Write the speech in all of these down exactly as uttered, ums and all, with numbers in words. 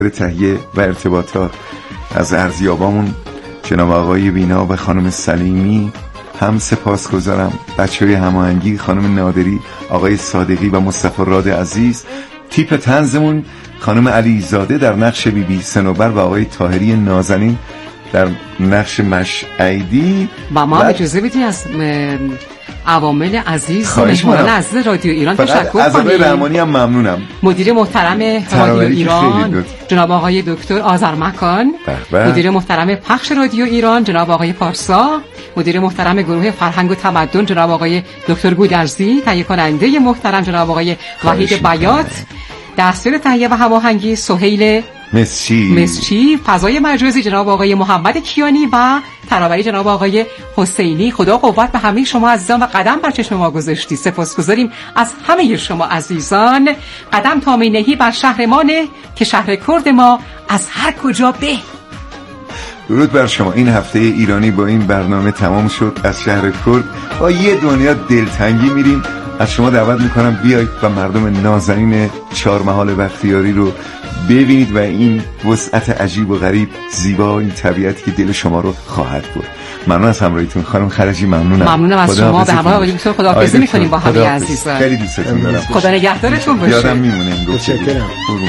تهیه و ارتباطات از ارزیابامون جناب آقای بینا و خانم سلیمی هم سپاسگزارم. بچه‌های هماهنگی خانم نادری، آقای صادقی و مصطفی راد عزیز. تیپ طنزمون خانم علیزاده در نقش بی بی سنوبر و آقای طاهری نازنین در نقش مشعیدی. و ما اجازه بدید از عوامل عزیز مهمان عزیز رادیو ایران تشکر کنیم. از آقای رحمانی هم ممنونم. مدیر محترم رادیو ایران جناب آقای دکتر آذرمکان، مدیر محترم پخش رادیو ایران جناب آقای پارسا، مدیر محترم گروه فرهنگ و تمدن جناب آقای دکتر گودرزی، تهیه کننده محترم جناب آقای وحید بیات، دستیار تهیه و هماهنگی سهیل مسچی مسچی، فضای مجازی جناب آقای محمد کیانی و تراوری جناب آقای حسینی. خدا قوت به همه شما عزیزان و قدم بر چشم ما گذاشتی. سپاسگزاریم از همه شما عزیزان. قدم تا مینهی بر شهر ما نه که شهر کرد ما از هر کجا به. درود بر شما. این هفته ایرانی با این برنامه تمام شد. از شهر کرد با یه دنیا دلتنگی میریم. از شما دعوت میکنم بیایید و مردم نازنین چهارمحال بختیاری رو ببینید و این وسعت عجیب و غریب زیبا، این طبیعتی که دل شما رو خواهد برد. ممنون از همراهیتون خانم خرجی. ممنونم ممنونم از شما. به همراه آقای دکتر خداحافظی می‌کنیم با همه عزیزان. خیلی دوستتون دارم. خدا نگهدارتون باشه. یادم میمونه. متشکرم.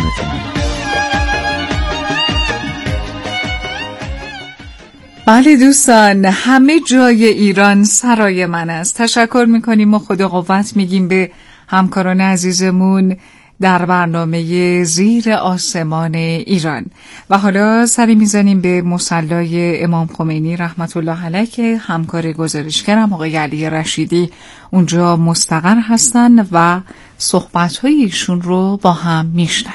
بله دوستان، همه جای ایران سرای من است. تشکر میکنیم و خدا قوت میگیم به همکاران عزیزمون در برنامه زیر آسمان ایران. و حالا سری میزنیم به مصلی امام خمینی رحمت الله علیه که همکار گزارشگرم آقای علی رشیدی اونجا مستقر هستن و صحبت‌های ایشون رو با هم میشنویم.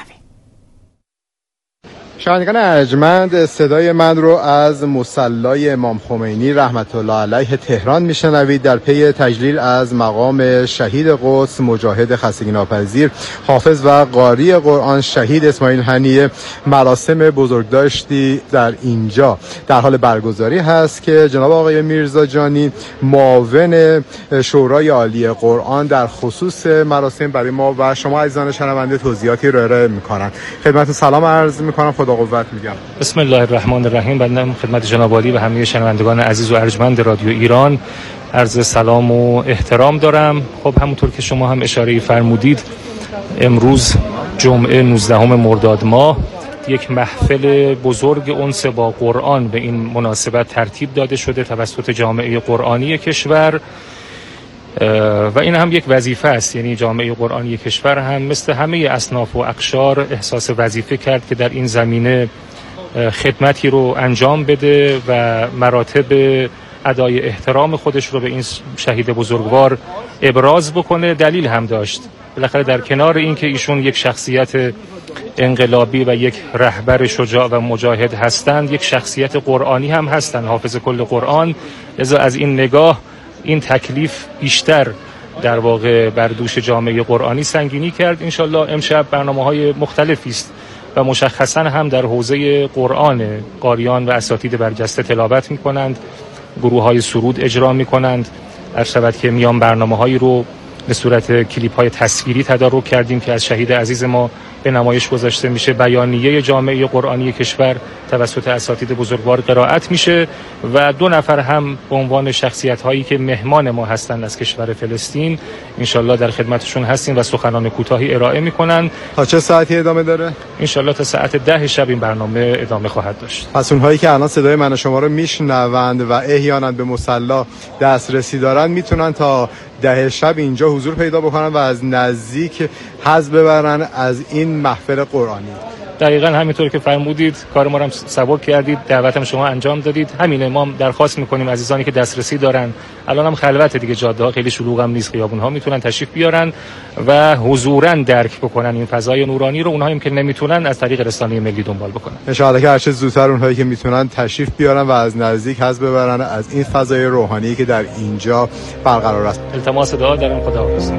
شنوندگان ارجمند، صدای من رو از مصلی امام خمینی رحمت الله علیه تهران میشنوید در پی تجلیل از مقام شهید قدس مجاهد خستگی ناپذیر حافظ و قاری قرآن شهید اسماعیل هنیه. مراسم بزرگداشتی در اینجا در حال برگزاری هست که جناب آقای میرزا جانی معاون شورای عالی قرآن در خصوص مراسم برای ما و شما عزیزان شنونده توضیحاتی رو ارائه میکنن. خدمتتون سلام عرض میکنم. خدا قوت میگم. بسم الله الرحمن الرحیم. بنده خدمت جناب عالی و همه شنوندگان عزیز و ارجمند رادیو ایران عرض سلام و احترام دارم. خب همونطور که شما هم اشاره فرمودید، امروز جمعه نوزدهم مرداد ماه یک محفل بزرگ انس با قرآن به این مناسبت ترتیب داده شده توسط جامعه قرآنی کشور و این هم یک وظیفه است. یعنی جامعه قرآنی کشور هم مثل همه اصناف و اقشار احساس وظیفه کرد که در این زمینه خدمتی رو انجام بده و مراتب ادای احترام خودش رو به این شهید بزرگوار ابراز بکنه. دلیل هم داشت. بالاخره در کنار این که ایشون یک شخصیت انقلابی و یک رهبر شجاع و مجاهد هستند، یک شخصیت قرآنی هم هستند، حافظ کل قرآن. لذا از این نگاه این تکلیف بیشتر در واقع بر دوش جامعه قرآنی سنگینی کرد. انشالله امشب برنامه‌های مختلفی است و مشخصا هم در حوزه قرآن. قاریان و اساتید برجسته تلاوت می‌کنند، گروه‌های سرود اجرا می‌کنند. عرض شود که میان برنامه‌هایی رو به صورت کلیپ‌های تصویری تدارک کردیم که از شهید عزیز ما به نمایش گذاشته میشه. بیانیه جامعه قرآنی کشور توسط اساتید بزرگوار قرائت میشه و دو نفر هم به عنوان شخصیت هایی که مهمان ما هستند از کشور فلسطین انشالله در خدمتشون هستیم و سخنان کوتاهی ارائه میکنن. تا چه ساعتی ادامه داره؟ انشالله تا ساعت ده شب این برنامه ادامه خواهد داشت. پس اونهایی که الان صدای من و شما رو میشنوند و احیانا به مصلی دسترسی دارن میتونن تا ده شب اینجا حضور پیدا بکنن و از نزدیک حظ ببرن از این محفل قرآنی. دقیقاً همینطور که فرمودید، کار ما رو هم سبک کردید، دعوتم شما انجام دادید. همینه، ما درخواست میکنیم عزیزانی که دسترسی دارن، الان هم خلوت دیگه، جاده ها خیلی شلوغ هم نیست، خیابون ها، میتونن تشریف بیارن و حضوراً درک بکنن این فضای نورانی رو. اونهایی که نمیتونن از طریق رسانه ملی دنبال بکنن. ان شاء الله که هر چه زودتر اونهایی که میتونن تشریف بیارن و از نزدیک حظ ببرن از این فضای روحانی که در اینجا برقرار است. التماس دعا دارم. خداحافظ.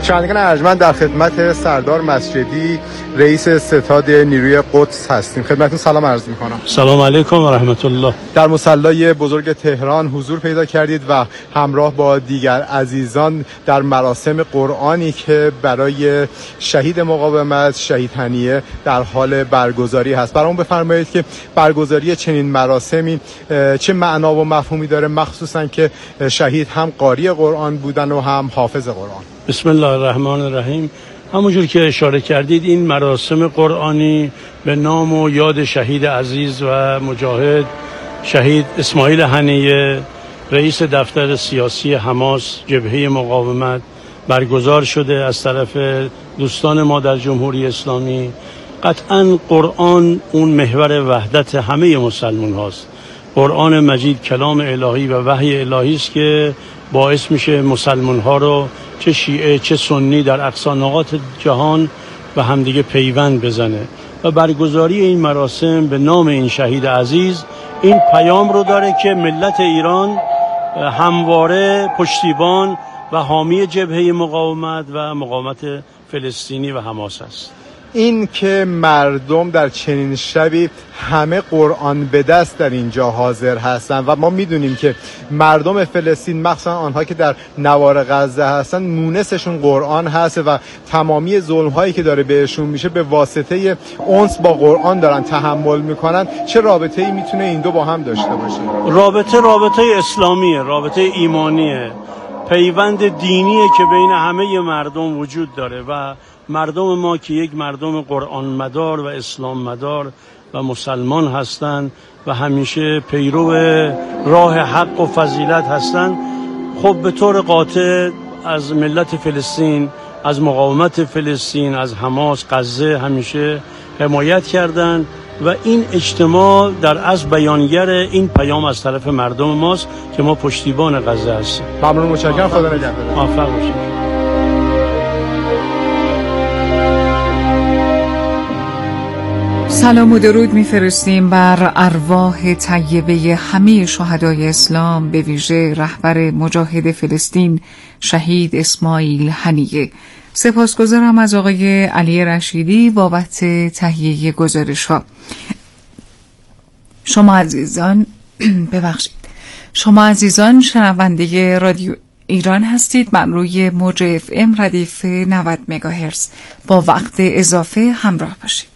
شنوندگان ارجمند، در خدمت سردار مسجدی رئیس ستاد نیروی قدس هستیم. خدمتتون سلام عرض می‌کنم. سلام علیکم و رحمت الله. در مصلی بزرگ تهران حضور پیدا کردید و همراه با دیگر عزیزان در مراسم قرآنی که برای شهید مقاومت شهید هنیه در حال برگزاری هست. برامون بفرمایید که برگزاری چنین مراسمی چه معنا و مفهومی داره، مخصوصا که شهید هم قاری قرآن بودن و هم حافظ قرآن. بسم الله الرحمن الرحیم. همونجور که اشاره کردید این مراسم قرآنی به نام و یاد شهید عزیز و مجاهد شهید اسماعیل هنیه رئیس دفتر سیاسی حماس جبهه مقاومت برگزار شده از طرف دوستان ما در جمهوری اسلامی. قطعاً قرآن اون محور وحدت همه مسلمان هاست. قرآن مجید کلام الهی و وحی الهی است که باعث میشه مسلمان ها رو چه شیعه چه سنی در اقصا نقاط جهان به همدیگه پیوند بزنه و برگزاری این مراسم به نام این شهید عزیز این پیام رو داره که ملت ایران همواره پشتیبان و حامی جبهه مقاومت و مقاومت فلسطینی و حماس است. این که مردم در چنین شبی همه قرآن به دست در اینجا حاضر هستن و ما میدونیم که مردم فلسطین مخصوصا آنها که در نوار غزه هستن مونسشون قرآن هست و تمامی ظلم هایی که داره بهشون میشه به واسطه انس با قرآن دارن تحمل میکنن. چه رابطه ای میتونه این دو با هم داشته باشه؟ رابطه رابطه اسلامیه، رابطه ایمانیه، پیوند دینیه که بین همه مردم وجود داره و مردم ما که یک مردم قرآن مدار و اسلام مدار و مسلمان هستند و همیشه پیرو راه حق و فضیلت هستند، خب به طور قاطع از ملت فلسطین، از مقاومت فلسطین، از حماس غزه همیشه حمایت کردند و این اجتماع در از بیانگر این پیام از طرف مردم ماست که ما پشتیبان غزه هستیم. ممنون، متشکرم. خدا نگهدار. موفق باشید. سلام و درود میفرستیم بر ارواح طیبه همه شهدای اسلام، به ویژه رهبر مجاهد فلسطین شهید اسماعیل هنیه. سپاسگزارم از آقای علی رشیدی بابت تهیه گزارش‌ها. شما عزیزان ببخشید شما عزیزان شنونده رادیو ایران هستید. من روی موج اف ام ردیف نود مگاهرتز با وقت اضافه همراه باشید.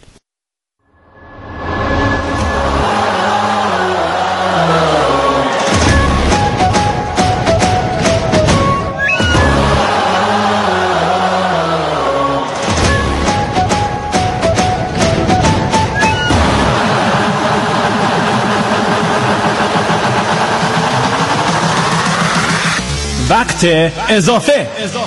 وقت اضافه.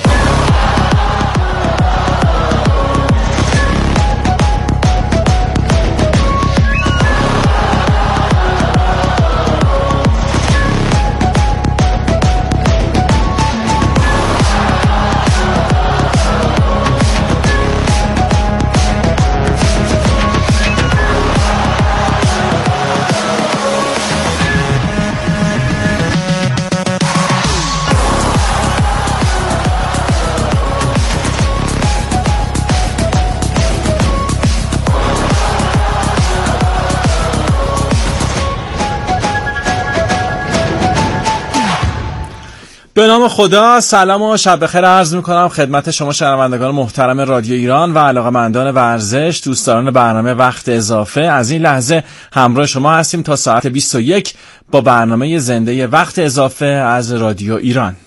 به نام خدا، سلام و شب بخیر عرض میکنم خدمت شما شنوندگان محترم رادیو ایران و علاقه‌مندان ورزش، دوستداران برنامه وقت اضافه. از این لحظه همراه شما هستیم تا ساعت بیست و یک با برنامه زنده وقت اضافه از رادیو ایران.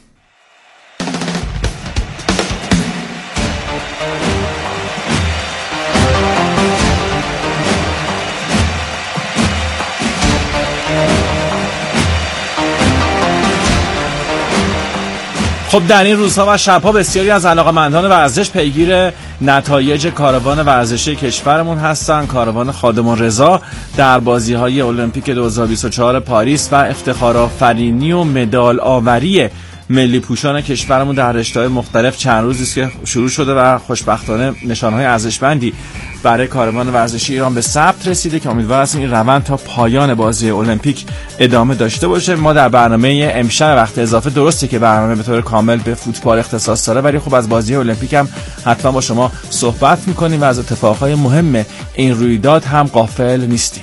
خب در این روزها و شبها بسیاری از علاقه‌مندان ورزش پیگیر نتایج کاروان ورزشی کشورمون هستن. کاروان خادمان رضا در بازی‌های المپیک دو هزار و بیست و چهار پاریس و افتخارآفرینی و مدال آوری ملی پوشان کشورمون در رشته‌های مختلف چند روزی است که شروع شده و خوشبختانه نشانهای ارزشمندی برای کاروان ورزشی ایران به ثبت رسیده که امیدوار هستیم این روند تا پایان بازی المپیک ادامه داشته باشه. ما در برنامه امشب وقت اضافه، درسته که برنامه به طور کامل به فوتبال اختصاص داره، ولی خب از بازی المپیک هم حتما با شما صحبت می‌کنیم و از اتفاقهای مهم این رویداد هم غافل نیستیم.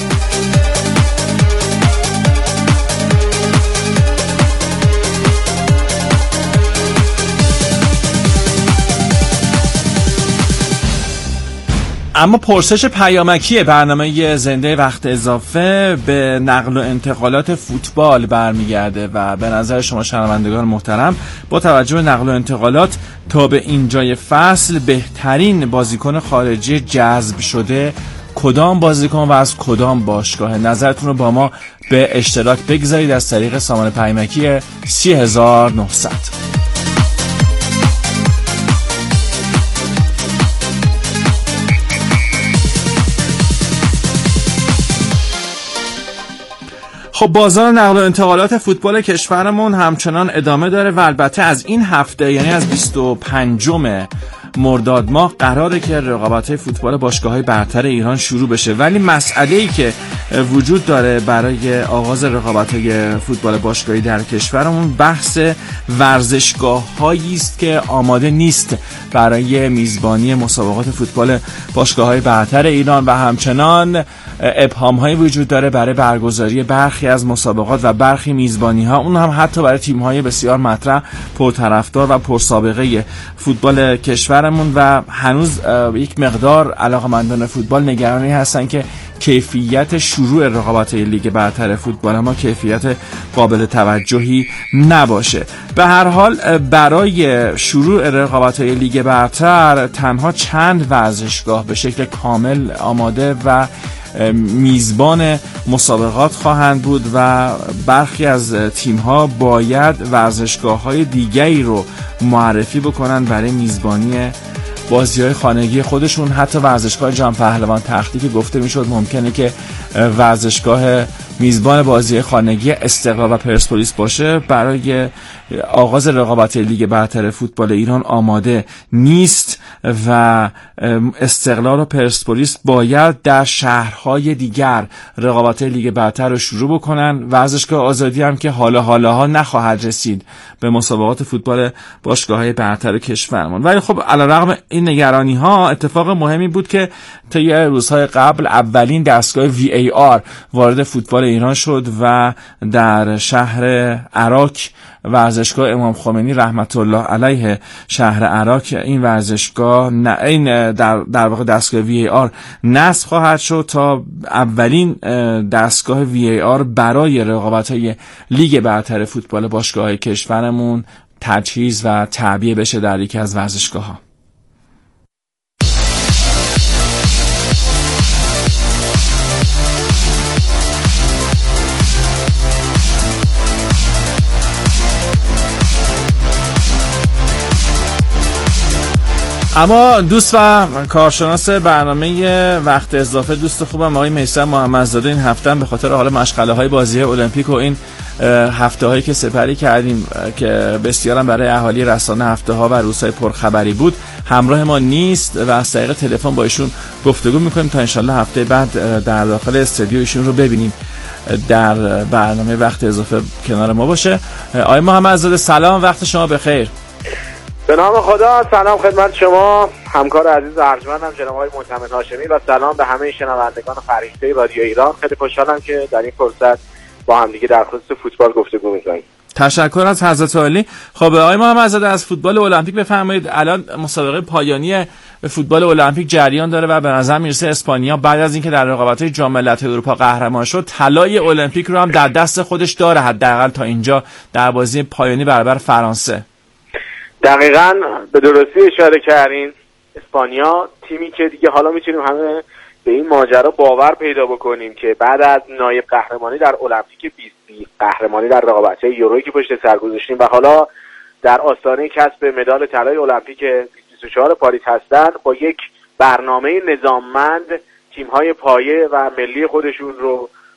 اما پرسش پیامکی برنامه زنده وقت اضافه به نقل و انتقالات فوتبال برمیگرده و به نظر شما شنوندگان محترم، با توجه به نقل و انتقالات تا به اینجای فصل بهترین بازیکن خارجی جذب شده کدام بازیکن و از کدام باشگاه؟ نظرتون رو با ما به اشتراک بگذارید از طریق سامان پیامکی سی هزار و نهصد. خب بازار نقل و انتقالات فوتبال کشورمون همچنان ادامه داره و البته از این هفته، یعنی از بیست و پنجم مرداد ماه، قراره که رقابت‌های فوتبال باشگاه‌های برتر ایران شروع بشه. ولی مسئله‌ای که وجود داره برای آغاز رقابت‌های فوتبال باشگاهی در کشورمون بحث ورزشگاه‌هایی است که آماده نیست برای میزبانی مسابقات فوتبال باشگاه‌های برتر ایران و همچنان ابهام‌هایی وجود داره برای برگزاری برخی از مسابقات و برخی میزبانی‌ها، اون هم حتی برای تیم‌های بسیار مطرح، پرطرفدار و پرسابقه فوتبال کشورمون و هنوز یک مقدار علاقه‌مندان فوتبال نگرانی هستن که کیفیت شروع رقابت‌های لیگ برتر فوتبال ما کیفیت قابل توجهی نباشه. به هر حال برای شروع رقابت‌های لیگ برتر تنها چند ورزشگاه به شکل کامل آماده و میزبان مسابقات خواهند بود و برخی از تیم‌ها باید ورزشگاه‌های دیگری رو معرفی بکنن برای میزبانی بازی‌های خانگی خودشون. حتی ورزشگاه جام پهلوان تختی که گفته میشد ممکنه که ورزشگاه میزبان بازی خانگی استقلال و پرسپولیس باشه، برای آغاز رقابت لیگ برتر فوتبال ایران آماده نیست و استقلال و پرسپولیس باید در شهرهای دیگر رقابت لیگ برتر رو شروع بکنن. ورزشگاه آزادی هم که حالا حالاها نخواهد رسید به مسابقات فوتبال باشگاه‌های برتر کشورمون. ولی خب علیرغم این نگرانی‌ها، اتفاق مهمی بود که تا یه روزهای قبل اولین دستگاه وی ای آر وارد فوتبال ایران شد و در شهر عراق ورزشگاه امام خمینی رحمت الله علیه شهر عراق این ورزشگاه این در در واقع دستگاه وی ای آر نصب خواهد شد تا اولین دستگاه وی ای آر برای رقابت‌های لیگ برتر فوتبال باشگاه‌های کشورمون تجهیز و تعبیه بشه در یکی از ورزشگاه‌ها. اما دوست و کارشناس برنامه وقت اضافه، دوست خوبم آقای میثم محمدزاده، این هفته به خاطر حالا مشغله های بازی المپیک و این هفته هایی که سپری کردیم که بسیارم برای اهالی رسانه هفته ها و روزهای پرخبری بود، همراه ما نیست و از طریق تلفن با ایشون گفتگو میکنیم تا انشالله هفته بعد در داخل استودیو ایشون رو ببینیم در برنامه وقت اضافه کنار ما باشه. آقای محمدزاده سلام، وقت شما بخیر. به نام خدا، سلام خدمت شما همکار عزیز ارجمندم جناب آقای معتمد هاشمی و سلام به همه شنوندگان فریسته رادیو ایران. خیلی خوشحالم که در این فرصت با هم دیگه در خصوص فوتبال گفتگو می‌کنیم. تشکر از حضرت عالی. خب آقای محمدزاده از فوتبال المپیک بفرمایید، الان مسابقه پایانی فوتبال المپیک جریان داره و به نظر میرسه اسپانیا بعد از اینکه در رقابت‌های جام ملت‌های اروپا قهرمان شد، طلای المپیک رو هم در دست خودش داره، حداقل تا اینجا در بازی پایانی برابر فرانسه. دقیقاً به درستی اشاره کردین. اسپانیا تیمی که دیگه حالا میتونیم همه به این ماجرا باور پیدا بکنیم که بعد از نایب قهرمانی در المپیک بیست بیست، قهرمانی در رقابت‌های یورویی که پشت سر گذاشتیم و حالا در آستانه کسب مدال طلای المپیک بیست و چهار پاریس هستن، با یک برنامه نظاممند تیم‌های پایه و ملی خودشون رو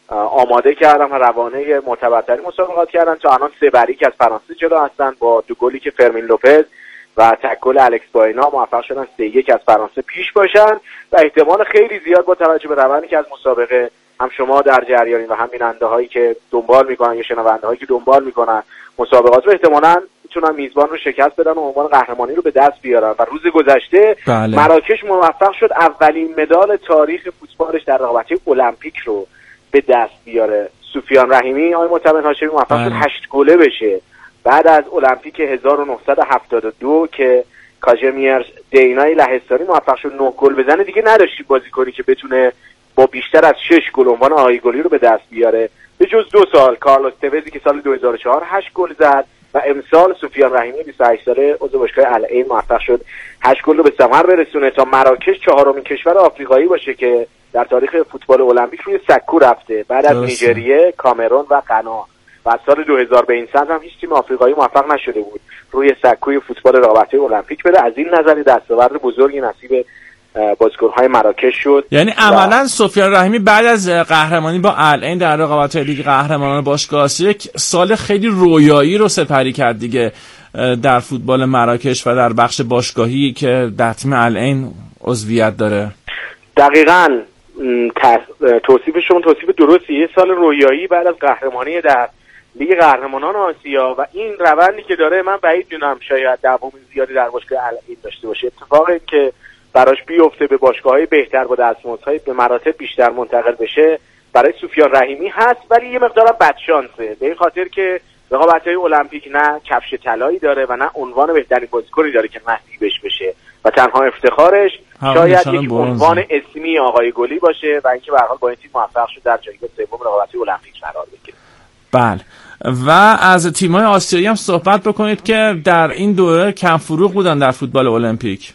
آماده کردن و روانه معتبرترین مسابقات کردن تا الان سه بری که از فرانسه جلو هستن با دو گلی که فرمین لوپز و تک گل الکس باینا موفق شدن سه یک از فرانسه پیش باشن و احتمال خیلی زیاد با توجه به روندی که از مسابقه هم شما در جریانین و هم بیننده هایی که دنبال میکنن یا شنونده هایی که دنبال میکنن مسابقات رو احتمالاً میتونن میزبان رو شکست بدن و عنوان قهرمانی رو به دست بیارن و روز گذشته بله. مراکش موفق شد اولین مدال تاریخ فوتبالش در رقابت‌های المپیک رو به دست بیاره. سفیان رحیمی آقای معتمد هاشمی موفق شد هشت گله بشه بعد از المپیک هزار و نهصد و هفتاد و دو که کاژمیر دینای لهستانی موفق شد نه گل بزنه. دیگه نداشتی بازیکنی که بتونه با بیشتر از شش گل عنوان آقای گلی رو به دست بیاره به جز دو سال کارلوس توزی که سال دو هزار و چهار هشت گل زد و امسال سفیان رحیمی بیست و هشت ساله عضو باشگاه العین موفق شد هشت گل رو به ثمر برسونه تا مراکش چهارمین کشور آفریقایی باشه که در تاریخ فوتبال المپیک روی سکو رفته بعد از نیجریه، کامرون و غنا و از سال دو هزار به این سمت هم هیچ تیم آفریقایی موفق نشده بود روی سکوی فوتبال رقابت‌های المپیک بره. از این نظر دستاورد بزرگی نصیب بازیکن‌های مراکش شد. یعنی عملاً و... سفیان رحیمی بعد از قهرمانی با العین در رقابت‌های لیگ قهرمانان باشگاه آسیا یک سال خیلی رویایی رو سپری کرد دیگه در فوتبال مراکش و در بخش باشگاهی که در تیم العین عضویت داره. دقیقاً توصیف شما توصیف درستی. یه سال رویایی بعد از قهرمانی در لیگ قهرمانان آسیا و این روندی که داره من بعید می‌دونم شاید دوام زیادی در باشگاه العین داشته باشه. اتفاقی که براش بیفته به باشگاه‌های بهتر با دستمزدهای به مراتب بیشتر منتقل بشه برای سفیان رحیمی هست ولی یه مقدار بدشانسه به این خاطر که رقابت‌های المپیک نه کفش طلایی داره و نه عنوان بهترین بازیکنی داره که نصیبش بشه و تنها افتخارش شاید یک عنوان اسمی آقای گلی باشه و اینکه به هر حال با این تیم موفق شد در جایگاه سوم رقابت‌های المپیک قرار بگیره. بله و از تیم‌های آسیایی هم صحبت بکنید که در این دوره کم فروغ بودن در فوتبال المپیک.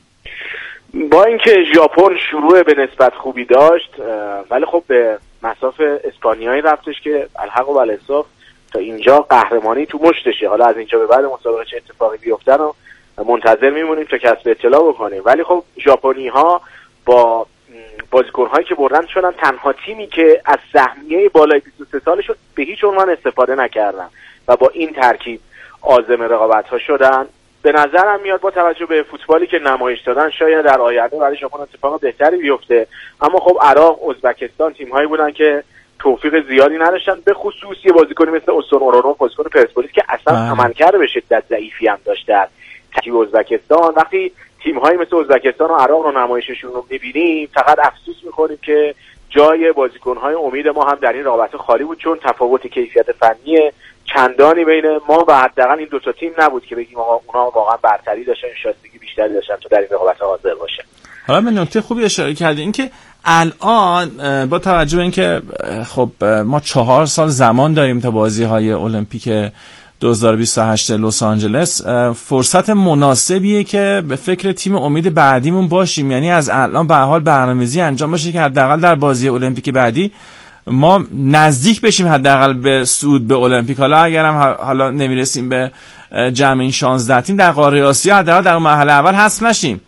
با اینکه ژاپن شروع به نسبت خوبی داشت ولی خب به مصاف اسپانیایی رفتش که الحق و بالانصاف تا اینجا قهرمانی تو مشتشه. حالا از اینجا به بعد مسابقه چه اتفاقی بیفته رو منتظر میمونیم تا کسب اطلاع بکنیم ولی خب ژاپنی ها با بازیکن‌هایی که بردن شدن تنها تیمی که از سهمیه بالای بیست و سه سالشون به هیچ عنوان استفاده نکردن و با این ترکیب عازم رقابت‌ها شدن. به نظرم میاد با توجه به فوتبالی که نمایش دادن شاید در آینده برای ژاپن اتفاق بهتری بیفته اما خب عراق، ازبکستان تیم‌هایی بودن که توفیق زیادی نداشتن به خصوص یه بازیکنی مثل اوسون اورونو بازیکن پرسپولیس که اصلا عملکرد به شدت ضعیفی هم داشت در تیم ازبکستان. وقتی تیم‌هایی مثل ازبکستان و عراق رو نمایششون رو می‌بینیم فقط افسوس می‌خوریم که جای بازیکن‌های امید ما هم در این رقابت خالی بود چون تفاوت کیفیت فنی چندانی بین ما و حداقل این دو تا تیم نبود که بگیم آقا اونا واقعا برتری داشتن شایستگی بیشتری داشتن تا در این رقابت حاضر باشن. حالا به نکته خوبی اشاره کردین این که الان با توجه به اینکه خب ما چهار سال زمان داریم تا بازی‌های المپیک دو هزار و بیست و هشت لس آنجلس فرصت مناسبیه که به فکر تیم امید بعدیمون باشیم یعنی از الان به هر حال برنامه‌ریزی انجام بشه که حداقل در بازی المپیک بعدی ما نزدیک بشیم حداقل به صعود به المپیک. حالا اگرم حالا نمیرسیم به جمع این شانزده تیم در قاره آسیا حداقل در مرحله اول حذف نشیم.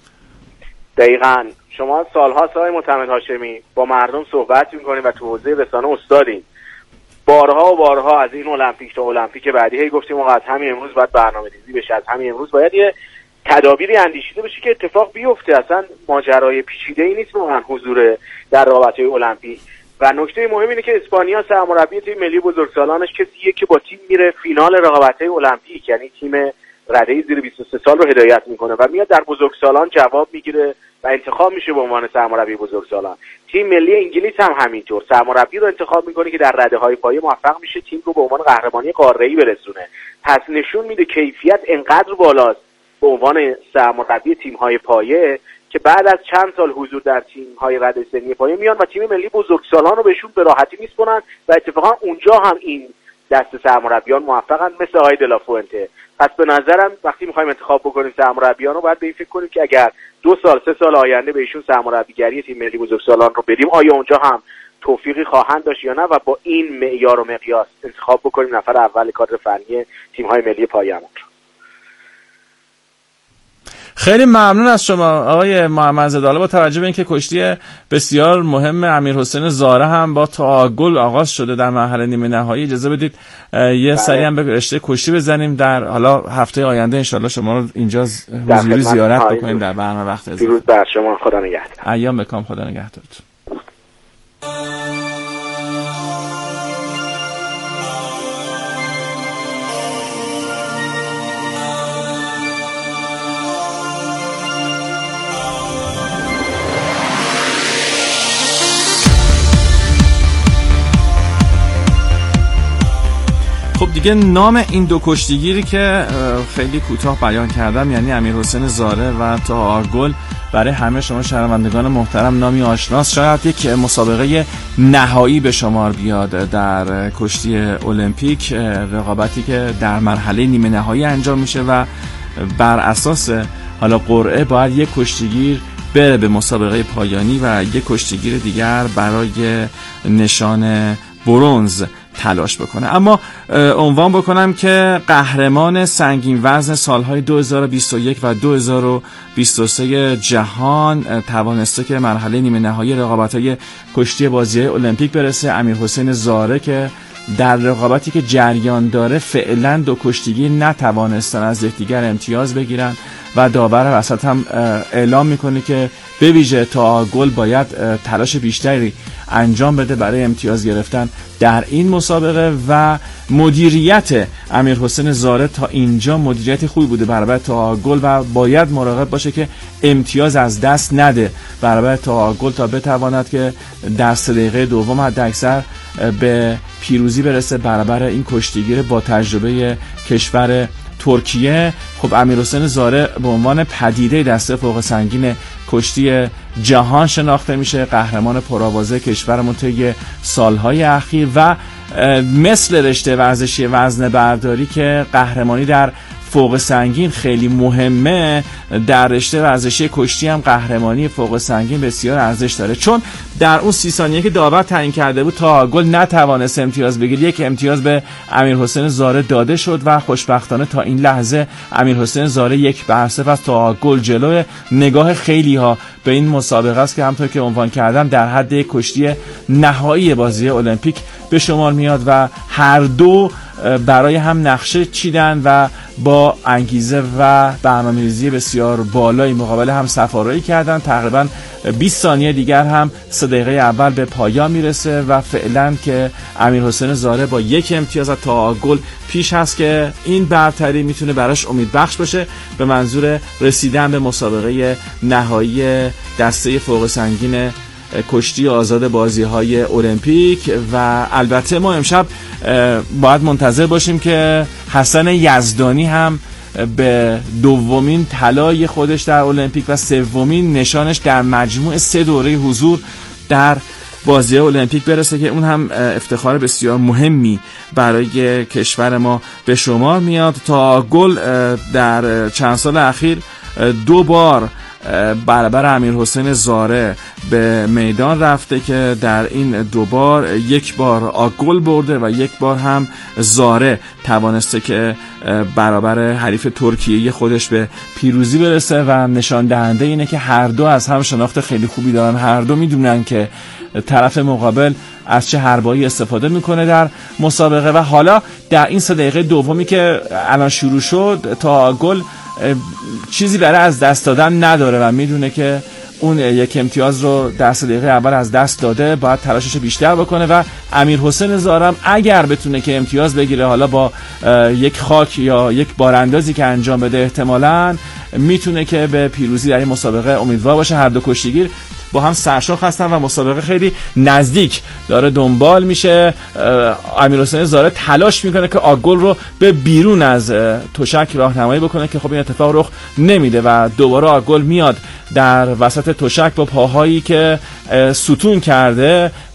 دقیقاً شما سال‌ها آقای معتمد هاشمی با مردم صحبت می‌کنید و تو حوزه رسانه استادین. بارها و بارها از این المپیک تا المپیک بعدی هی گفتیم آقا از همین امروز باید برنامه‌ریزی بشه از همین امروز باید یه تدابیری اندیشیده بشه که اتفاق بیفته. اصلا ماجرای پیچیده‌ای نیست واقعا حضور در رقابت‌های المپیک و نکته مهم اینه که اسپانیا سرمربی تیم ملی بزرگسالانش کسیه که با تیم میره فینال رقابت‌های المپیک یعنی تیم رده زیر بیست و سه سال رو هدایت میکنه و میاد در بزرگسالان جواب میگیره و انتخاب میشه به عنوان سرمربی بزرگسالان. تیم ملی انگلیس هم همینطور سرمربی رو انتخاب میکنه که در رده‌های پایه موفق میشه تیم رو به عنوان قهرمانی قاره‌ای برسونه. پس نشون میده کیفیت انقدر بالاست به عنوان سرمربی تیم‌های پایه که بعد از چند سال حضور در تیم‌های رده سنی پایه میان و تیم ملی بزرگسالان رو بهشون به راحتی میسپرن و اتفاقا اونجا هم این دست سرمربیان موفقن مثل آقای دلافوئنته. پس به نظرم وقتی میخوایم انتخاب بکنیم سرمربیان رو باید به این فکر کنیم که اگر دو سال سه سال آینده بهشون سرمربیگری تیم ملی بزرگسالان رو بدیم آیا اونجا هم توفیقی خواهند داشت یا نه و با این معیار و مقیاس انتخاب بکنیم نفر اول کادر فنی تیم‌های ملی پایه‌مون. خیلی ممنون از شما آقای محمدزاده. حالا با توجه به اینکه کشتی بسیار مهم امیرحسین زاره هم با تعادل آغاز شده در مرحله نیمه نهایی، اجازه بدید یه سری هم به رشته کشتی بزنیم. در حالا هفته آینده ان شاءالله شما رو اینجا حضوری زیارت بکنیم در برنامه وقت اضافه. درود بر شما، خدا نگهدار. ایام بکام، خدا نگهدارتون. خب دیگه نام این دو کشتیگیری که خیلی کوتاه بیان کردم، یعنی امیرحسین زاره و طاها گل، برای همه شما شنوندگان محترم نامی آشناست. شاید یک مسابقه نهایی به شمار بیاد در کشتی المپیک، رقابتی که در مرحله نیمه نهایی انجام میشه و بر اساس حالا قرعه باید یک کشتیگیر بره به مسابقه پایانی و یک کشتیگیر دیگر برای نشان برنز تلاش بکنه. اما عنوان بکنم که قهرمان سنگین وزن سالهای دو هزار و بیست و یک و دو هزار و بیست و سه جهان توانسته که مرحله نیمه نهایی رقابت‌های کشتی بازی‌های المپیک برسه. امیرحسین زاره که در رقابتی که جریان داره فعلا دو کشتیگیر نتوانستن از یکدیگر امتیاز بگیرن و داور وسط هم اعلام میکنه که به ویژه طاها گل باید تلاش بیشتری انجام بده برای امتیاز گرفتن در این مسابقه و مدیریت امیرحسین زاره تا اینجا مدیریت خوبی بوده برابر طاها گل و باید مراقب باشه که امتیاز از دست نده برابر طاها گل تا بتواند که در سه دقیقه دوم حداکثر به پیروزی برسه برابر این کشتیگیر با تجربه کشور ترکیه. خب امیرحسین زاره به عنوان پدیده دسته فوق سنگین کشتی جهان شناخته میشه، قهرمان پرآوازه کشورمون طی سالهای اخیر و مثل رشته ورزشی وزنه برداری که قهرمانی در فوق سنگین خیلی مهمه، در رشته ورزشی کشتی هم قهرمانی فوق سنگین بسیار ارزش داره، چون در اون سی ثانیه که داور تعیین کرده بود طاها گل نتوانست امتیاز بگیره، یک امتیاز به امیرحسین زاره داده شد و خوشبختانه تا این لحظه امیرحسین زاره یک بر صفر از طاها گل جلوه. نگاه خیلی ها به این مسابقه است که همونطور که عنوان کردم در حد یک کشتی نهایی بازی المپیک به شمار میاد و هر دو برای هم نقشه چیدن و با انگیزه و برنامه‌ریزی بسیار بالایی مقابل هم سفارایی کردن. تقریبا بیست ثانیه دیگر هم سه دقیقه اول به پایان میرسه و فعلا که امیرحسین زاره با یک امتیاز از طاها گل پیش هست که این برتری میتونه براش امید بخش باشه به منظور رسیدن به مسابقه نهایی دسته فوق سنگین کشتی آزاد بازی‌های المپیک. و البته ما امشب باید منتظر باشیم که حسن یزدانی هم به دومین طلای خودش در المپیک و سومین نشانش در مجموع سه دوره حضور در بازی المپیک برسه که اون هم افتخار بسیار مهمی برای کشور ما به شمار میاد. طاها گل در چند سال اخیر دو بار برابر امیرحسین زاره به میدان رفته که در این دو بار یک بار گل برده و یک بار هم زاره توانسته که برابر حریف ترکیه خودش به پیروزی برسه و نشان دهنده اینه که هر دو از هم شناخت خیلی خوبی دارن، هر دو میدونن که طرف مقابل از چه حربایی استفاده میکنه در مسابقه و حالا در این سه دقیقه دومی که الان شروع شد طاها گل چیزی برای از دست دادن نداره و میدونه که اون یک امتیاز رو در سه دقیقه اول از دست داده، باید تلاشش بیشتر بکنه و امیرحسین زاره اگر بتونه که امتیاز بگیره حالا با یک خاک یا یک باراندازی که انجام بده احتمالاً میتونه که به پیروزی در این مسابقه امیدوار باشه. هر دو کشتیگیر با هم سرشاخ هستن و مسابقه خیلی نزدیک داره دنبال میشه. امیرحسین زاره تلاش میکنه که آگل رو به بیرون از تشک راهنمایی بکنه که خب این اتفاق رخ نمیده و دوباره آگل میاد در وسط تشک با پاهایی که ستون کرده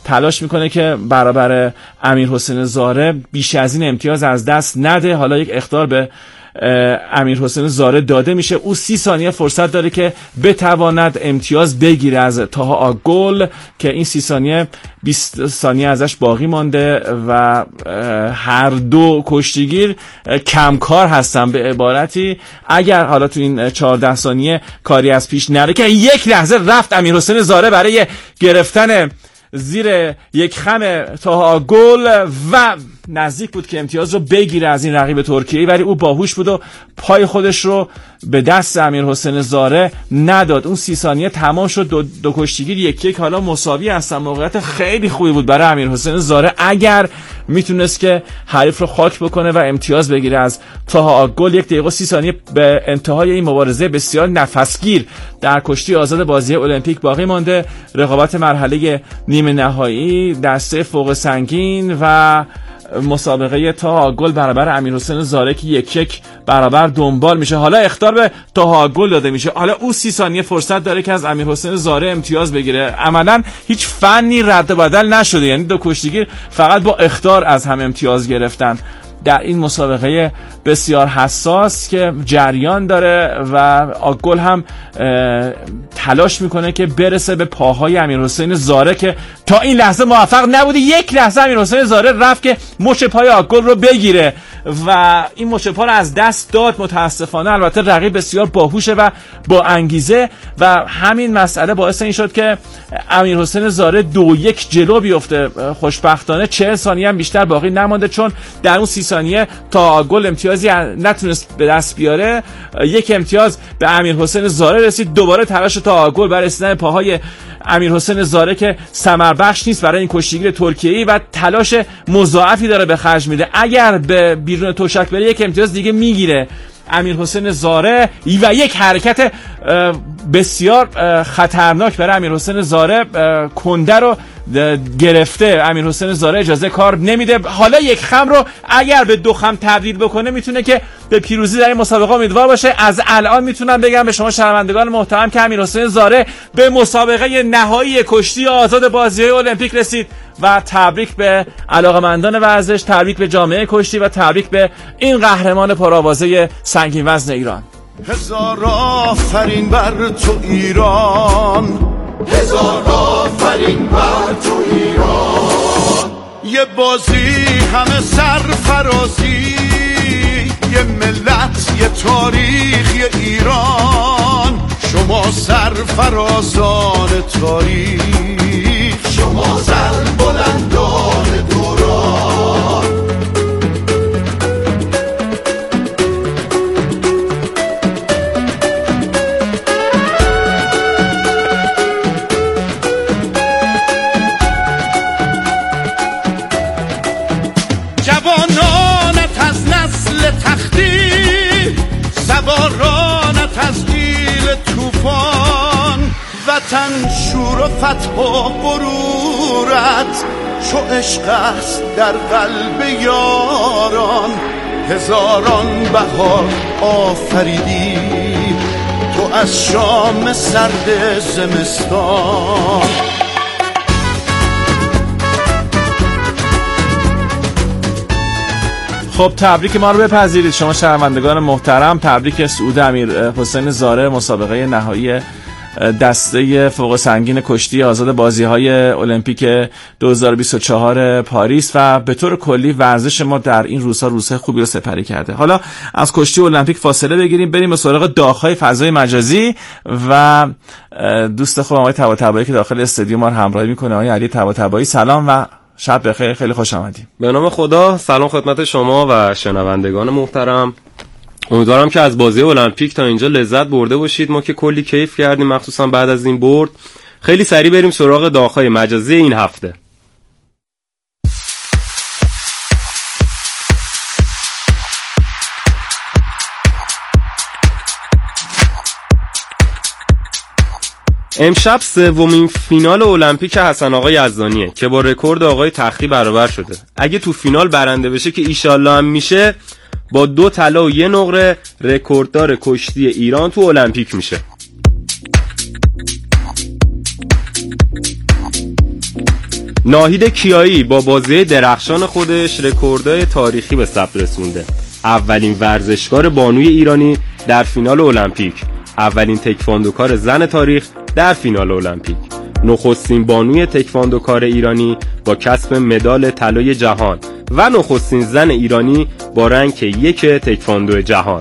تلاش میکنه که برابر امیرحسین زاره بیش از این امتیاز از دست نده. حالا یک اخطار به امیرحسین زاره داده میشه. او سی ثانیه فرصت داره که بتواند امتیاز بگیره از طاها آگل که این سی ثانیه بیست ثانیه ازش باقی مانده و هر دو کشتیگیر کمکار هستن. به عبارتی اگر حالا تو این چهارده ثانیه کاری از پیش نره که یک لحظه رفت امیرحسین زاره برای گرفتن زیر یک خم طاها گل و نزدیک بود که امتیاز رو بگیره از این رقیب ترکیه‌ای، ولی او باهوش بود و پای خودش رو به دست امیرحسین زاره نداد. اون سی ثانیه تمام شد. دو, دو کشتیگیر یک یک حالا مساوی هستن. موقعیت خیلی خوبی بود برای امیرحسین زاره اگر میتونست که حریف رو خاک بکنه و امتیاز بگیره از طاها گل. یک دقیقه و سی ثانیه به انتهای این مبارزه بسیار نفسگیر در کشتی آزاد بازی المپیک باقی مانده. رقابت مرحله نیمه نهایی دسته فوق سنگین و مسابقه طاها گل برابر امیرحسین زاره که یک یک برابر دنبال میشه. حالا اخطار به طاها گل داده میشه. حالا او سی ثانیه فرصت داره که از امیرحسین زاره امتیاز بگیره. عملا هیچ فنی رد و بدل نشده، یعنی دو کشتیگیر فقط با اخطار از هم امتیاز گرفتن در این مسابقه بسیار حساس که جریان داره و آگل هم تلاش میکنه که برسه به پاهای امیرحسین زاره که تا این لحظه موفق نبوده. یک لحظه امیرحسین زاره رفت که مچ پای آگل رو بگیره و این مچ پا رو از دست داد متاسفانه. البته رقیب بسیار باهوشه و با انگیزه و همین مسئله باعث این شد که امیرحسین زاره دو یک جلو بیفته. خوشبختانه چهل ثانیه هم بیشتر باقی نمانده چون در اون سی ثانیه تا گل امتیازی نتونست به دست بیاره. یک امتیاز به امیرحسین زاره رسید. دوباره تلاش تا گل برای رسیدن پاهای امیرحسین زاره که ثمر بخش نیست برای این کشتیگیر ترکیه‌ای و تلاش مضاعفی داره به خرج میده. اگر به بیرون تشک بره یک امتیاز دیگه میگیره امیرحسین زاره و یک حرکت بسیار خطرناک برای امیرحسین زاره کنده رو گرفته. امیرحسین زاره اجازه کار نمیده. حالا یک خم رو اگر به دو خم تبدیل بکنه میتونه که به پیروزی در این مسابقه امیدوار باشه. از الان میتونم بگم به شما شنوندگان محترم که امیرحسین زاره به مسابقه نهایی کشتی آزاد بازی‌های المپیک رسید و تبریک به علاقه‌مندان ورزش، تبریک به جامعه کشتی و تبریک به این قهرمان پرآوازه سنگین وزن ایران. هزار آفرین بر تو ایران، هزار آفرین بر تو ایران. یه بازی همه سرفرازی، یه ملت یه تاریخ یه ایران. شما سرفرازان تاریخ، شما سربلندان دوران. جوانانت از نسل تختی، سوارانت از ایل توفان. وطن شور و فتح و غرورت چو عشق است در قلب یاران. هزاران بهار آفریدی تو از شام سرد زمستان. خب تبریک ما رو بپذیرید شما شنوندگان محترم. تبریک سعود امیرحسین زاره مسابقه نهایی دسته فوق سنگین کشتی آزاد بازی‌های المپیک دو هزار و بیست و چهار پاریس و به طور کلی ورزش ما در این روزها روزهای خوبی رو سپری کرده. حالا از کشتی المپیک فاصله بگیریم بریم به سراغ داغ‌های فضای مجازی و دوست خوبم آقای طباطبایی که داخل استودیو ما رو همراهی می‌کنه. آقای علی طباطبایی سلام و شب بخیر، خیلی خوش آمدید. به نام خدا، سلام خدمت شما و شنوندگان محترم. امیدوارم که از بازی المپیک تا اینجا لذت برده باشید. ما که کلی کیف کردیم مخصوصا بعد از این برد. خیلی سریع بریم سراغ داغ‌های مجازی این هفته. امشب سومین فینال المپیک حسن آقا یزدانیه که با رکورد آقای تختی برابر شده. اگه تو فینال برنده بشه که ایشالله هم میشه، با دو طلا و یه نقره رکورددار کشتی ایران تو المپیک میشه. ناهید کیایی با بازی درخشان خودش رکوردهای تاریخی به ثبت رسونده. اولین ورزشکار بانوی ایرانی در فینال المپیک، اولین تکواندوکار زن تاریخ در فینال المپیک، نخستین بانوی تکواندوکار ایرانی با کسب مدال طلای جهان و نخستین زن ایرانی با رنک یک تکواندو جهان.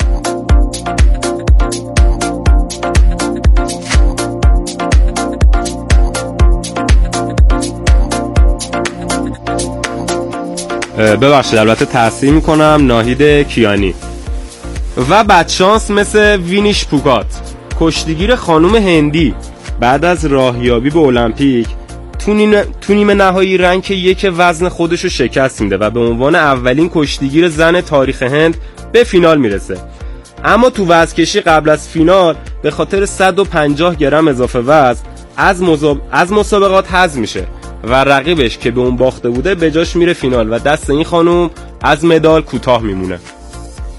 ببخشید البته تحصیل میکنم ناهید کیانی. و بدشانس مثل وینیش پوگات، کشتیگیر خانم هندی، بعد از راهیابی به المپیک تو نیمه نهایی رنک یک وزن خودش رو شکست میده و به عنوان اولین کشتیگیر زن تاریخ هند به فینال میرسه. اما تو وزنکشی قبل از فینال به خاطر صد و پنجاه گرم اضافه وزن از, مزاب... از مسابقات حذف میشه و رقیبش که به اون باخته بوده به جاش میره فینال و دست این خانم از مدال کوتاه میمونه.